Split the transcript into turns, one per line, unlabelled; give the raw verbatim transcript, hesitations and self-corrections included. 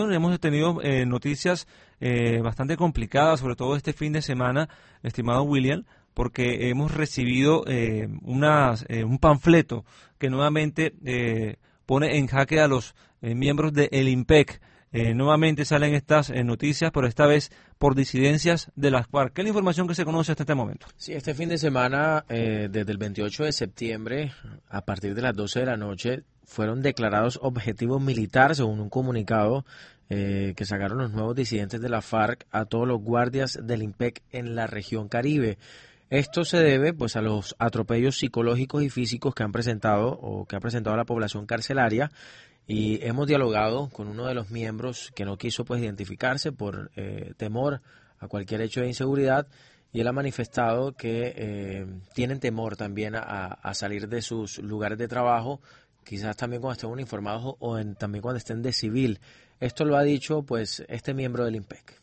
Hemos tenido eh, noticias eh, bastante complicadas, sobre todo este fin de semana, estimado William, porque hemos recibido eh, unas, eh, un panfleto que nuevamente eh, pone en jaque a los eh, miembros del IMPEC. Eh, nuevamente salen estas eh, noticias, pero esta vez por disidencias de las FARC. ¿Qué es la información que se conoce hasta este momento?
Sí, este fin de semana, eh, desde el veintiocho de septiembre, a partir de las doce de la noche, fueron declarados objetivos militares, según un comunicado eh, que sacaron los nuevos disidentes de la FARC a todos los guardias del IMPEC en la región Caribe. Esto se debe pues a los atropellos psicológicos y físicos que han presentado o que ha presentado la población carcelaria. Y hemos dialogado con uno de los miembros que no quiso pues identificarse por eh, temor a cualquier hecho de inseguridad, y él ha manifestado que eh, tienen temor también a, a salir de sus lugares de trabajo, quizás también cuando estén uniformados o en, también cuando estén de civil. Esto lo ha dicho pues este miembro del IMPEC.